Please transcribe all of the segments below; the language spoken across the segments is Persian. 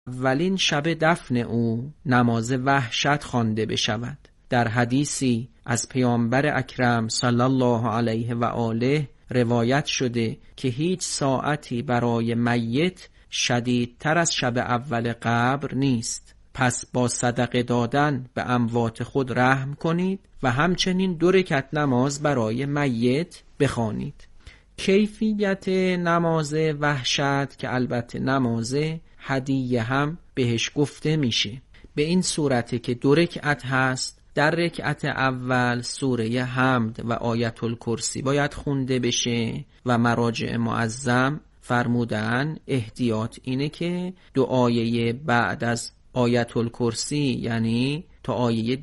اولین شب دفن او نماز وحشت خوانده بشود. در حدیثی از پیامبر اکرم صلی الله علیه و آله روایت شده که هیچ ساعتی برای میت شدیدتر از شب اول قبر نیست. پس با صدقه دادن به اموات خود رحم کنید و همچنین 2 رکعت نماز برای میت بخوانید. کیفیت نماز وحشت که البته نماز هدیه هم بهش گفته میشه، به این صورته که 2 رکعت هست. در رکعت اول سوره حمد و آیت الکرسی باید خونده بشه و مراجع معظم فرمودن احتیاط اینه که دعای بعد از آیت الکرسی یعنی تا آیه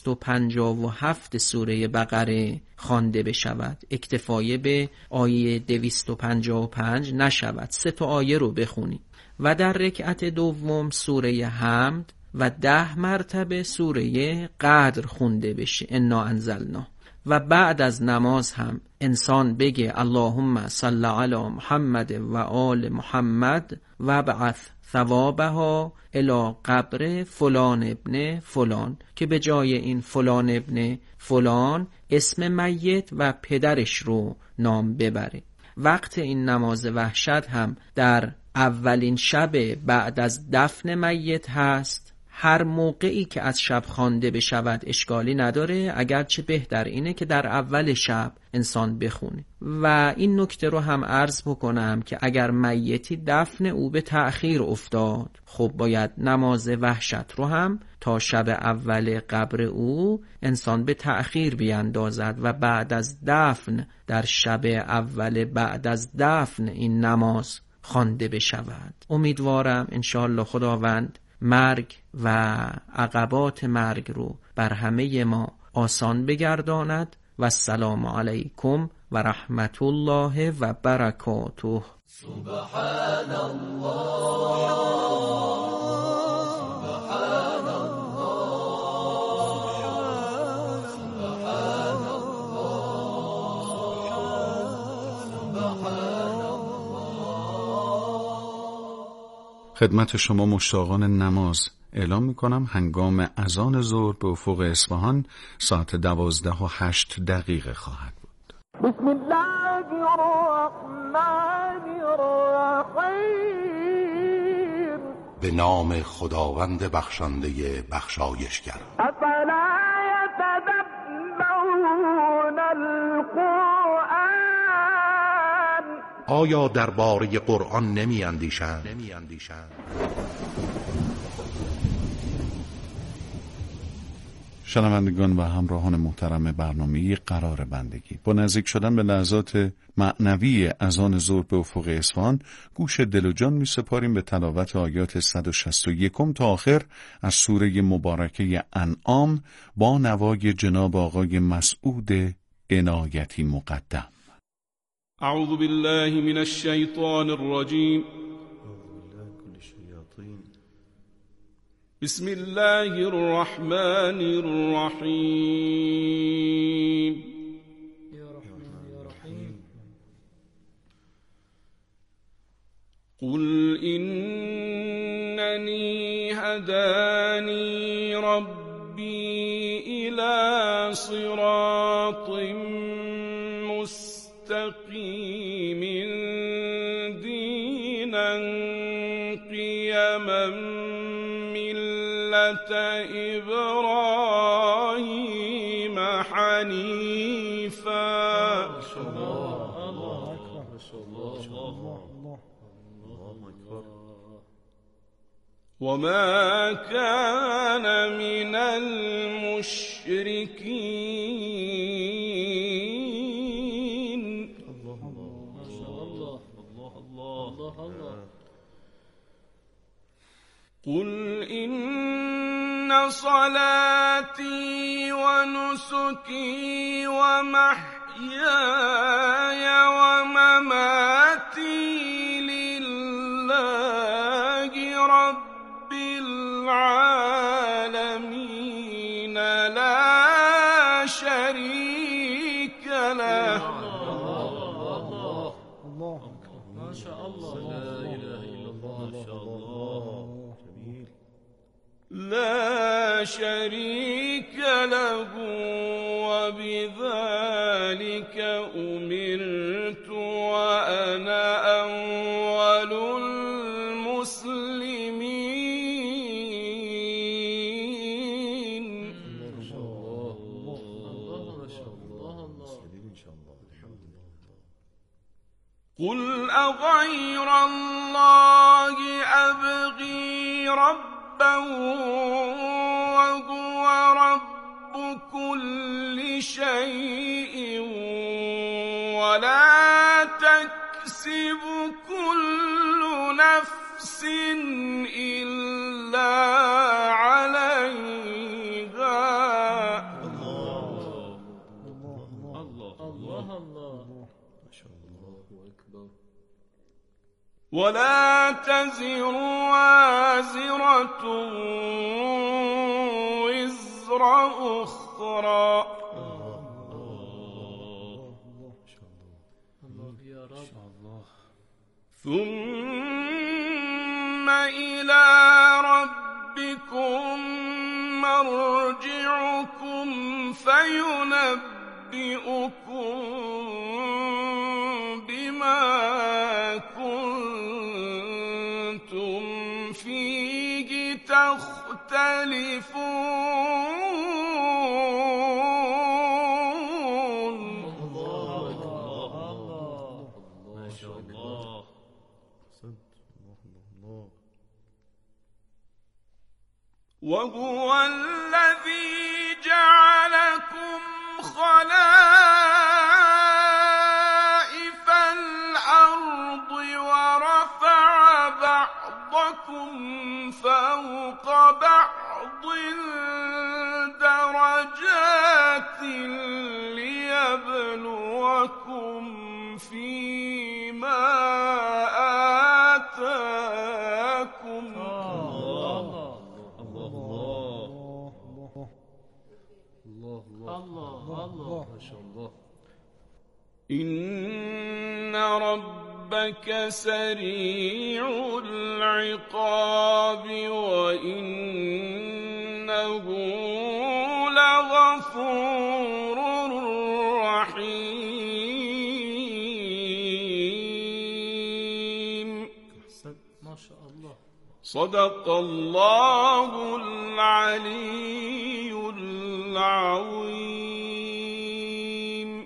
257 سوره بقره خوانده بشود، اکتفای به آیه 255 نشود، 3 آیه رو بخونی. و در رکعت دوم سوره حمد و 10 مرتبه سوره قدر خونده بشه، انا انزلنا. و بعد از نماز هم انسان بگه اللهم صل علی محمد و آل محمد و بعث ثوابها الی قبر فلان ابن فلان، که به جای این فلان ابن فلان اسم میت و پدرش رو نام ببره. وقت این نماز وحشت هم در اولین شب بعد از دفن میت هست. هر موقعی که از شب خوانده بشود اشکالی نداره، اگرچه بهتر اینه که در اول شب انسان بخونه. و این نکته رو هم عرض بکنم که اگر میتی دفن او به تأخیر افتاد، خب باید نماز وحشت رو هم تا شب اول قبر او انسان به تأخیر بیندازد و بعد از دفن در شب اول بعد از دفن این نماز خوانده بشود. امیدوارم انشاءالله خداوند مرگ و عقبات مرگ رو بر همه ما آسان بگرداند. و السلام علیکم و رحمت الله و برکاته. سبحان الله، سبحان الله، سبحان الله، سبحان الله. خدمت شما مشتاقان نماز اعلام میکنم هنگام اذان ظهر به افق اصفهان ساعت 12:08 خواهد بود. بسم الله الرحمن الرحیم. به نام خداوند بخشنده بخشایشگر. افلا یتدبرون القرآن. آیا درباره قرآن نمی اندیشند؟ شنوندگان و همراهان محترم برنامه قرار بندگی، با نزدیک شدن به لحظات معنوی اذان ظهر به افق اصفهان گوش دل و جان می سپاریم به تلاوت آیات 161 تا آخر از سوره مبارکه انعام با نوای جناب آقای مسعود عنایتی مقدم. اعوذ بالله من الشیطان الرجیم. بسم الله الرحمن الرحیم. قل إنني هداني ربي إلى صراط مستقيم دينا قيما ملة إبراهيم حنيفا وما كان من المشركين. قل إن صلاتي ونسكي ومحياي ومماتي لله رب العالمين لا شريك له. ما شاء الله. لا إله إلا الله. ما شاء الله. شريك له وبذلك أمرت وأنا أول المسلمين. قل أغير الله أبغي ربا وهو رب كل شيء ولا تكسب كل نفس إلا عليها. ولا تزر وازرة وزر أخرى. ثم إلى ربكم مرجعكم فينبئكم بما كنتم فيه تختلفون. ما شاء الله. وهو الذي جعلكم خلائف الأرض ورفع بعضكم فوق بعض درجات ليبلوكم فيما آتاكم. الله ما شاء الله. إن ربك سريع العقاب وإنه لغفور رحيم. ما شاء الله. صدق الله العلي العظيم.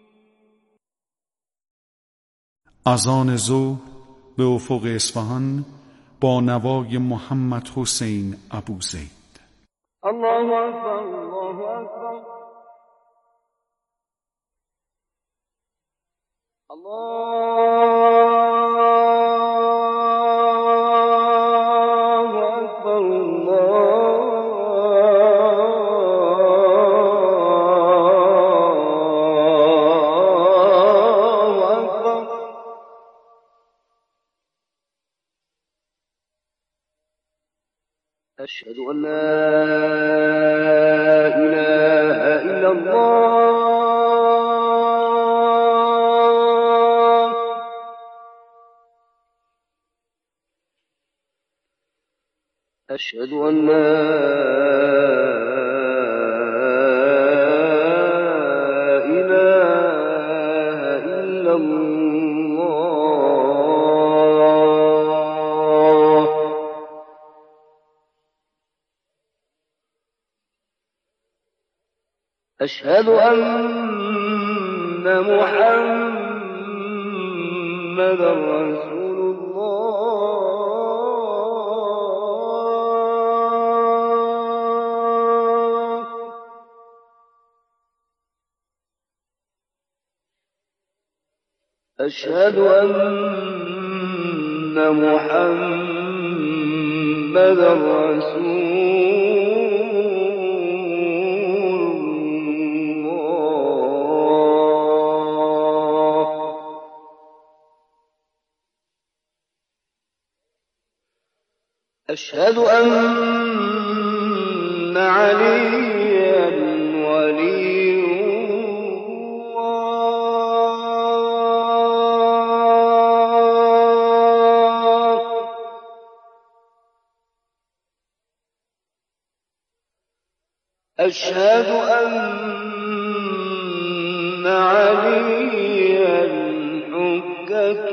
اذان ظهر به افق اصفهان با نوای محمد حسین ابوزید. الله أكبر الله أكبر الله أكبر الله أكبر. أشهد أن لا إله إلا الله. أشهد أن لا إله إلا الله. أشهد أن محمدا رسول الله. أشهد أن محمدا رسول أشهد أن عليا ولي الله. أشهد أن عليا حجة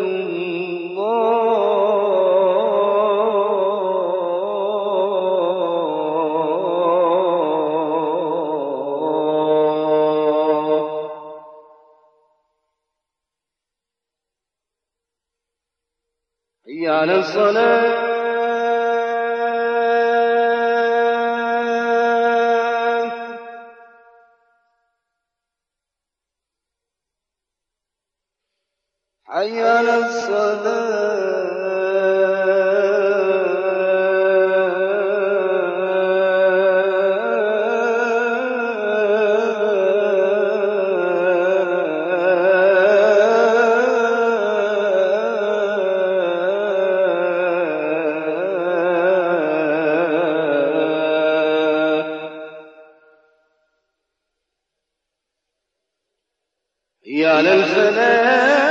الله. حي على الصلاة. حي على حي على الفلاح.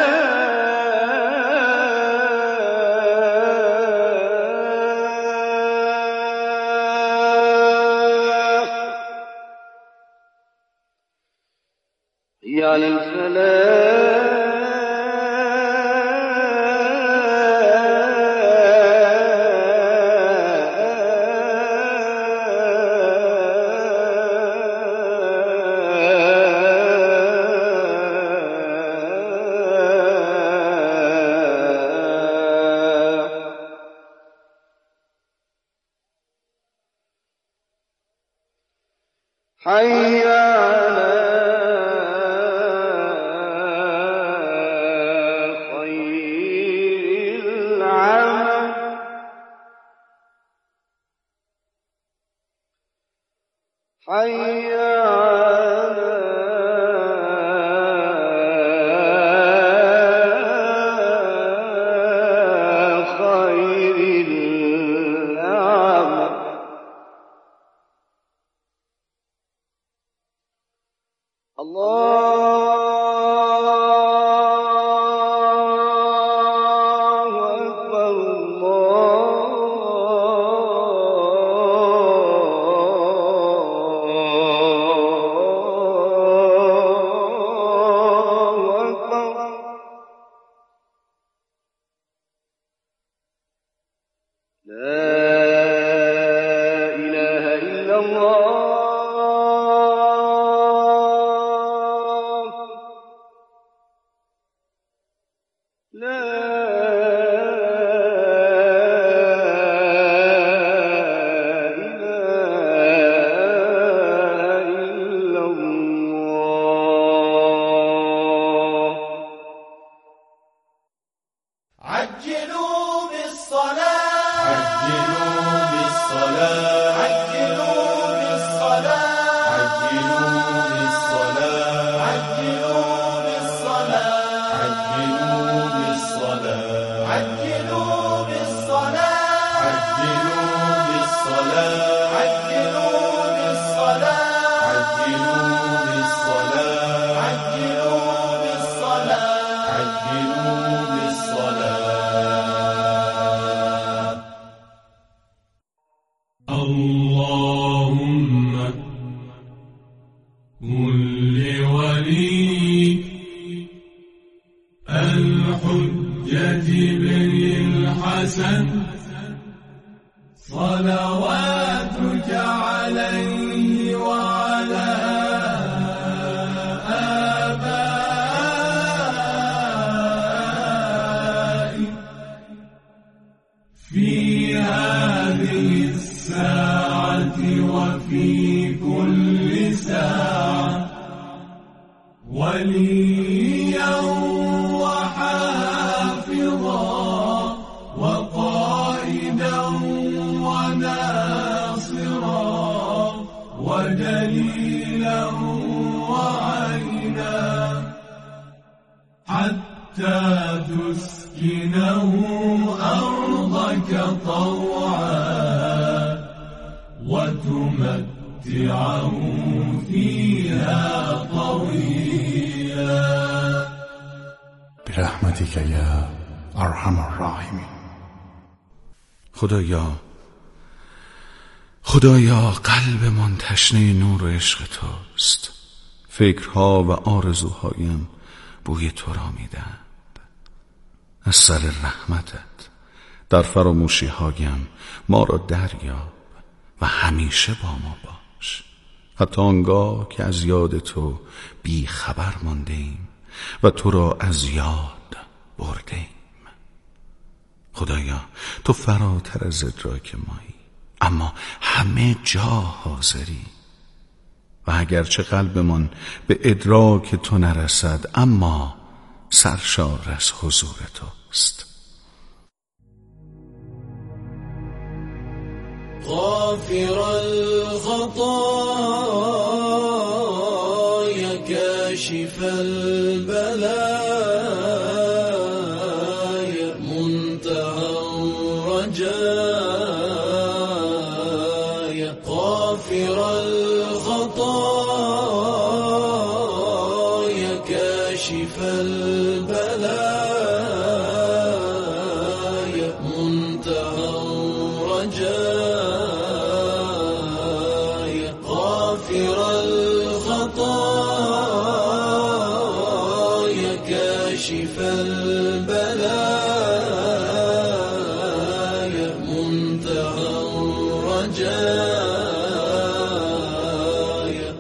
حي على الفلاح. حي على خير العمل. حي على خير العمل. الله أكبر. الله أكبر. لا إله إلا الله. لا إله إلا الله. عجلوا بالصلاة، عجلوا بالصلاة، عجلوا بالصلاة، عجلوا بالصلاة، عجلوا بالصلاة، عجلوا بالصلاة، عجلوا بالصلاة، عجلوا بالصلاة، عجلوا بالصلاة، عجلوا بالصلاة، عجلوا بالصلاة، عجلوا بالصلاة. اللهم كن لوليك الحجة بن الحسن صلواتك عليه وعلى آبائه في هذه الساعة وفي كل ساعة وليا وحافظا وقائدا وناصرا ودليلا وعينا حتى تسكنه أرضك طوعا وتمتعه فيها طويلا برحمتك یا ارحم الراحمین. خدایا قلبمان تشنه نور و عشق توست، فکرها و آرزوهایم بوی تو را میدهند. از سر رحمتت در فراموشی‌هایم ما را دریاب و همیشه با ما باش، حتی آنگاه که از یاد تو بی خبر مانده ایم و تو را از یاد برده ایم. خدایا تو فراتر از ادراک مایی، اما همه جا حاضری و اگرچه قلبمان به ادراک تو نرسد، اما سرشار از حضور توست. غافر الخطايا كاشف البلايا منتهى الرجايا غافر الخطايا كاشف البلايا منتهى الرجايا غافر الخطايا كاشف البلايا منتهى الرجايا.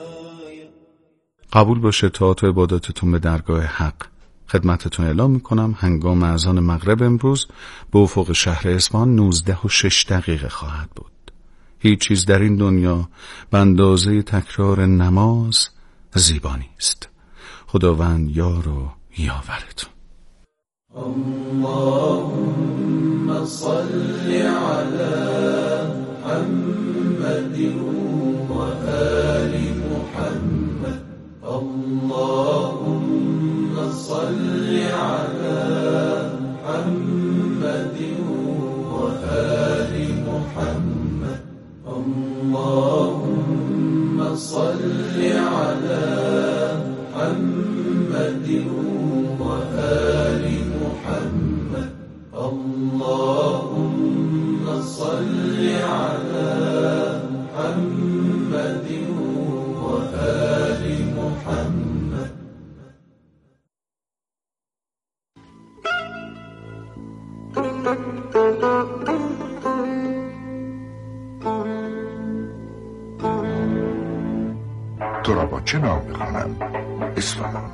قبول باشه طاعت و عباداتتون به درگاه حق. خدمتتون اعلام میکنم هنگام اذان مغرب امروز به افق شهر اصفهان 19:06 خواهد بود. هیچ چیز در این دنیا به اندازه تکرار نماز زیبا نیست. خداوند یار و یاورتون. اللهم صل على محمد وآل محمد. اللهم صل على محمد وآل محمد. اللهم صل على محمد وآل محمد. اللهم صل على محمد وآل محمد. تو را با چه نام می‌خوانم؟ اصفهان.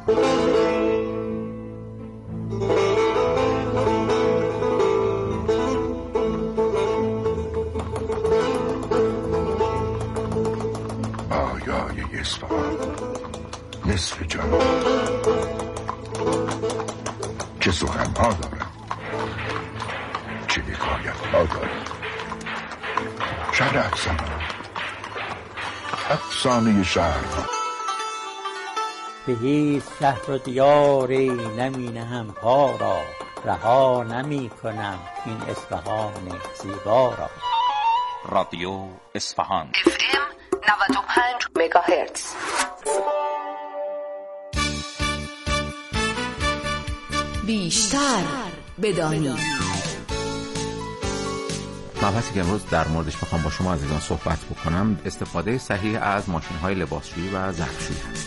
آیای اصفهان نصف جان، چه سخن‌ها دارم، چه حکایت‌ها دارم. شهر افسانه شهرها. به هیچ شهر و دیاری نمی نهم پا را، رها نمی کنم این اصفهان زیبا را. رادیو اصفهان FM 95 مگاهرتز. بیشتر بدانید. مبحثی که امروز در موردش میخوام با شما عزیزان صحبت بکنم استفاده صحیح از ماشین‌های لباسشویی و ظرفشویی است.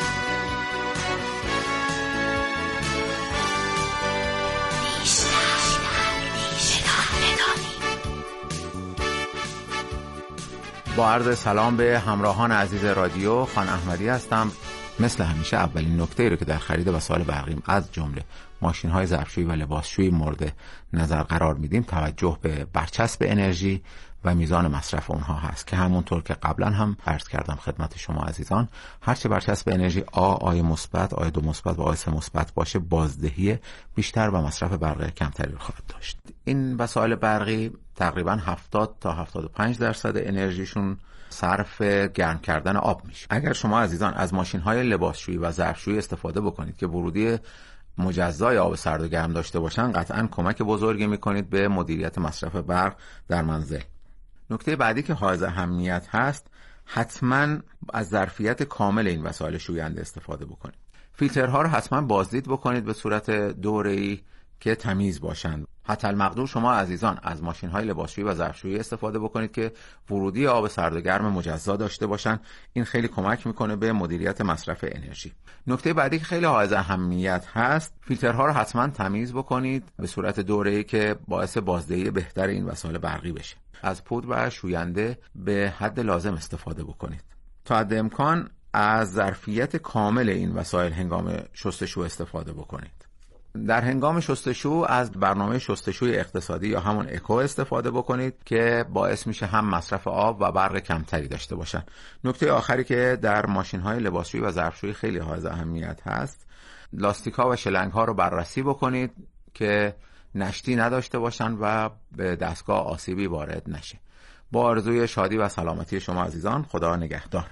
با عرض سلام به همراهان عزیز رادیو، خان احمدی هستم. مثل همیشه اولین نکته رو که در خرید وسایل برقی از جمله ماشین‌های ظرفشویی و لباسشویی مورد نظر قرار میدیم توجه به برچسب انرژی و میزان مصرف اونها هست که همونطور که قبلا هم عرض کردم خدمت شما عزیزان، هرچه برچسب انرژی آی مثبت، آی 2 مثبت و آی 3 مثبت باشه، بازدهی بیشتر و مصرف برقی کمتری رو خواهد داشت. این وسایل برقی تقریبا 70 تا 75% انرژیشون صرف گرم کردن آب میشه. اگر شما عزیزان از ماشین‌های لباسشویی و ظرفشویی استفاده بکنید که ورودی مجزای آب سرد و گرم داشته باشن، قطعاً کمک بزرگی میکنید به مدیریت مصرف برق در منزل. نکته بعدی که حائز اهمیت هست، حتماً از ظرفیت کامل این وسایل شوینده استفاده بکنید. فیلترها رو حتماً بازدید بکنید به صورت دوره‌ای که تمیز باشند. حتی المقدور شما عزیزان از ماشین‌های لباسشویی و ظرفشویی استفاده بکنید که ورودی آب سرد و گرم مجزا داشته باشن. این خیلی کمک میکنه به مدیریت مصرف انرژی. نکته بعدی که خیلی حائز اهمیت هست، فیلترها رو حتما تمیز بکنید به صورت دوره‌ای که باعث بازدهی بهتر این وسایل برقی بشه. از پودر و شوینده به حد لازم استفاده بکنید. تا حد امکان از ظرفیت کامل این وسایل هنگام شستشو استفاده بکنید. در هنگام شستشو از برنامه شستشوی اقتصادی یا همون اکو استفاده بکنید که باعث میشه هم مصرف آب و برق کمتری داشته باشن. نکته آخری که در ماشین‌های لباسشویی و ظرفشویی خیلی حائز اهمیت هست، لاستیک‌ها و شلنگ‌ها رو بررسی بکنید که نشتی نداشته باشن و به دستگاه آسیبی وارد نشه. با آرزوی شادی و سلامتی شما عزیزان، خدا نگهدار.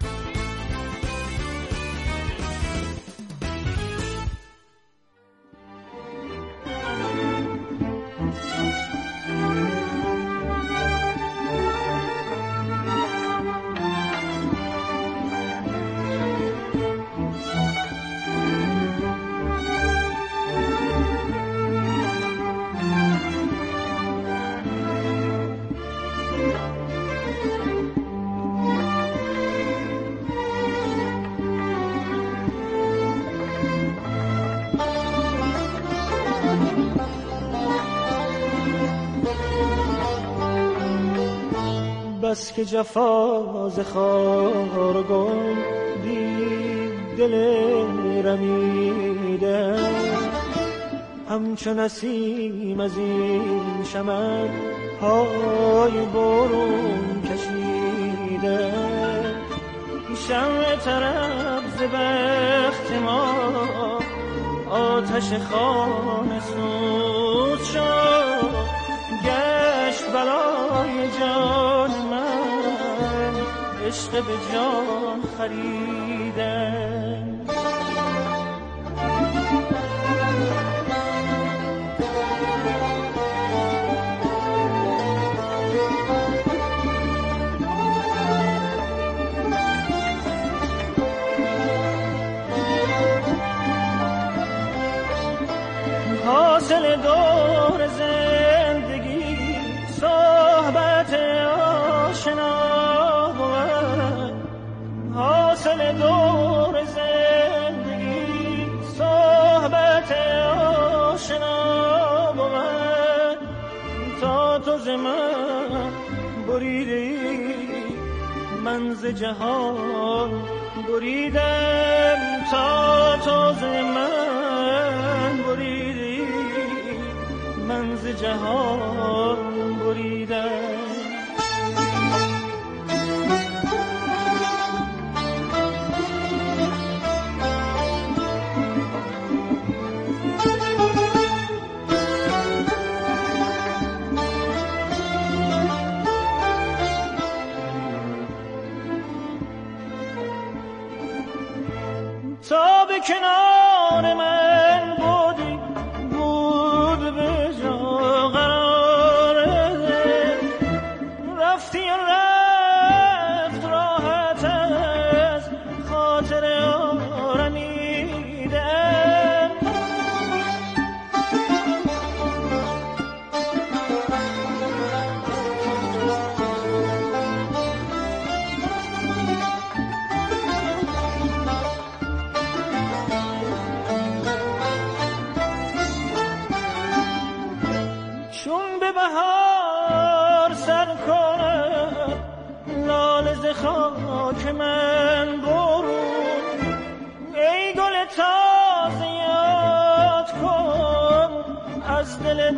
بس که جفاز خار و گل دید دل رمیده، همچون نسیم از این چمن های برون کشیده. شمع طرب ز بخت ما آتش خانه سوز شد، گشت بلای جان من عشق به جان خریده. حاصل دور زندگی صحبت آشنا بود، حاصل دور زندگی صحبت آشنا بود. تا تو ز من بریدی من ز جهان بریدم، تا تو ز من بریدی من ز جهان بریدم. تا به کنار من بودی بود به جا قراره، رفتی رفت راحت از خاطر آرمیدم. چون به بهار سر کنم لاله ز خاک من برون، ای گل تازه یاد کن از دل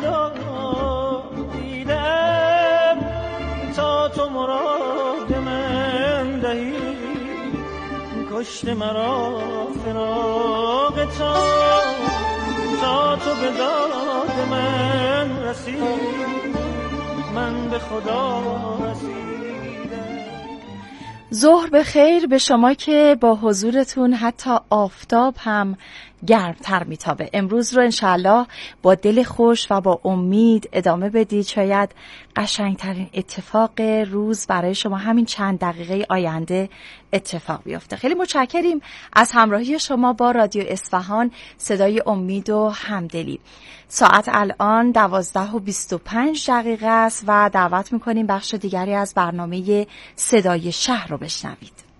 دیدم. تا تو مراد من دهی کشت مرا فراق تو، تا تو به داد من رسید من به خدا رسیدم. ظهر به خیر به شما که با حضورتون حتی آفتاب هم گرمتر میتابه. امروز رو انشالله با دل خوش و با امید ادامه بدید. شاید قشنگترین اتفاق روز برای شما همین چند دقیقه آینده اتفاق بیفته. خیلی متشکریم از همراهی شما با رادیو اصفهان، صدای امید و همدلی. ساعت الان 12:25 است و دعوت میکنیم بخش دیگری از برنامه صدای شهر رو بشنوید.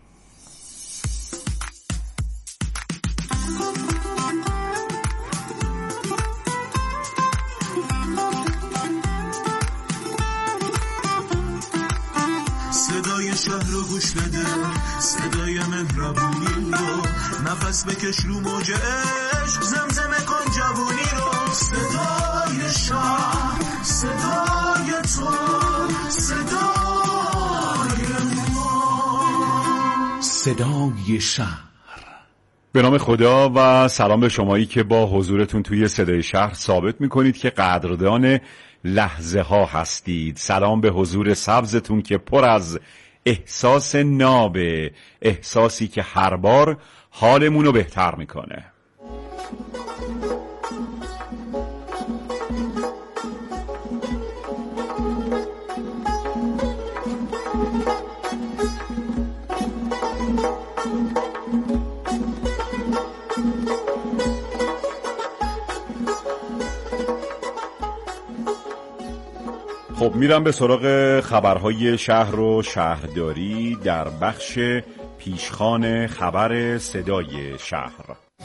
صدای شهر رو گوش بده، صدای مهربونی رو نفس بکش رو موج عشق، زمزمه کن جوونی رو. صدای شهر، صدای تو، صدای ما، صدای شهر. به نام خدا و سلام به شمایی که با حضورتون توی صدای شهر ثابت میکنید که قدردان لحظه ها هستید. سلام به حضور سبزتون که پر از احساس نابه، احساسی که هر بار حالمونو بهتر میکنه. خب میرم به سراغ خبرهای شهر و شهرداری در بخش پیشخوان خبر صدای شهر.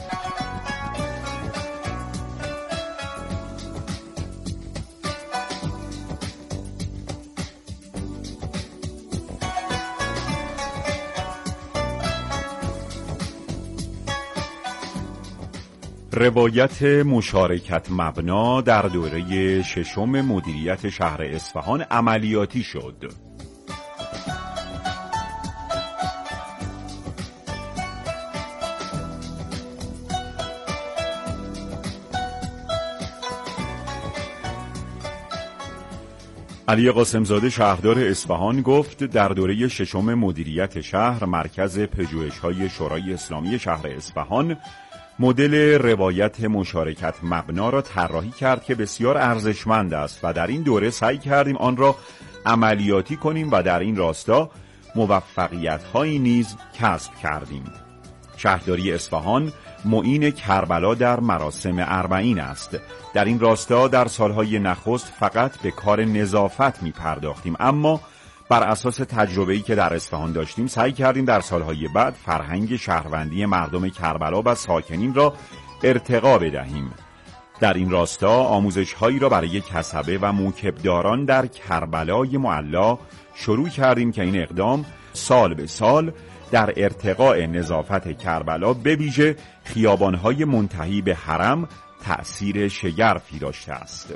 روایت مشارکت مبنا در دوره ششم مدیریت شهر اصفهان عملیاتی شد. علی قاسمزاده شهردار اصفهان گفت در دوره ششم مدیریت شهر مرکز پژوهش‌های شورای اسلامی شهر اصفهان مدل روایت مشارکت مبنا را طراحی کرد که بسیار ارزشمند است و در این دوره سعی کردیم آن را عملیاتی کنیم و در این راستا موفقیت‌هایی نیز کسب کردیم. شهرداری اصفهان معین کربلا در مراسم اربعین است. در این راستا در سالهای نخست فقط به کار نظافت می پرداختیم، اما بر اساس تجربه‌ای که در اصفهان داشتیم سعی کردیم در سالهای بعد فرهنگ شهروندی مردم کربلا و ساکنین را ارتقا بدهیم. در این راستا آموزش‌هایی را برای کسبه و موکبداران در کربلای معلا شروع کردیم که این اقدام سال به سال در ارتقاء نظافت کربلا به ویژه خیابان‌های منتهی به حرم تأثیر شگرفی داشته است.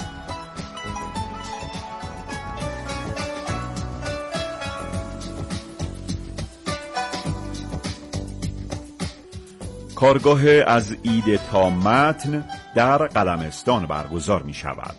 کارگاه از ایده تا متن در قلمستان برگزار می شود.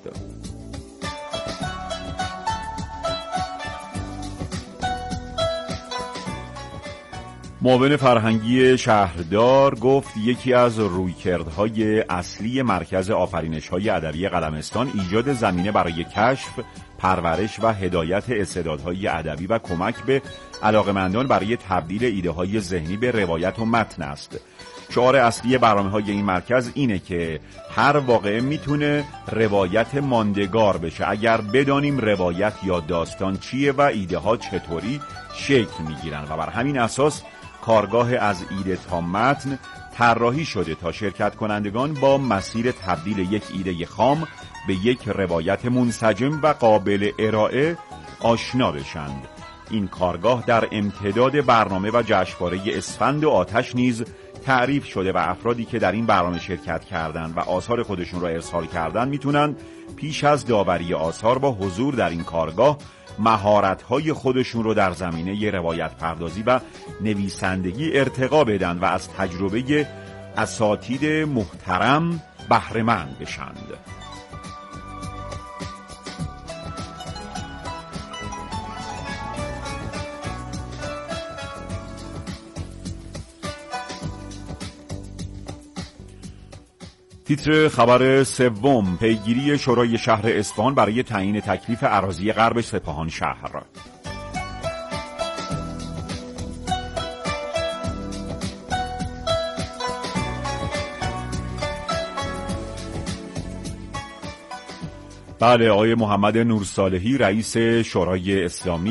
معاون فرهنگی شهردار گفت یکی از رویکردهای اصلی مرکز آفرینش‌های ادبی قلمستان ایجاد زمینه برای کشف، پرورش و هدایت استعدادهای ادبی و کمک به علاقه‌مندان برای تبدیل ایده‌های ذهنی به روایت و متن است. شعار اصلی برنامه‌های این مرکز اینه که هر واقعه میتونه روایت ماندگار بشه اگر بدانیم روایت یا داستان چیه و ایده ها چطوری شکل میگیرن و بر همین اساس کارگاه از ایده تا متن طراحی شده تا شرکت کنندگان با مسیر تبدیل یک ایده خام به یک روایت منسجم و قابل ارائه آشنا بشند. این کارگاه در امتداد برنامه و جشنواره اسفند و آتش نیز تعریف شده و افرادی که در این برنامه شرکت کردند و آثار خودشون را ارسال کردند میتونن پیش از داوری آثار با حضور در این کارگاه مهارت‌های خودشون رو در زمینه روایت پردازی و نویسندگی ارتقا بدن و از تجربه اساتید محترم بهره مند بشند. تیتر خبر سوم: پیگیری شورای شهر اصفهان برای تعیین تکلیف اراضی غرب سپاهان شهر. بله، آقای محمد نورصالحی رئیس شورای اسلامی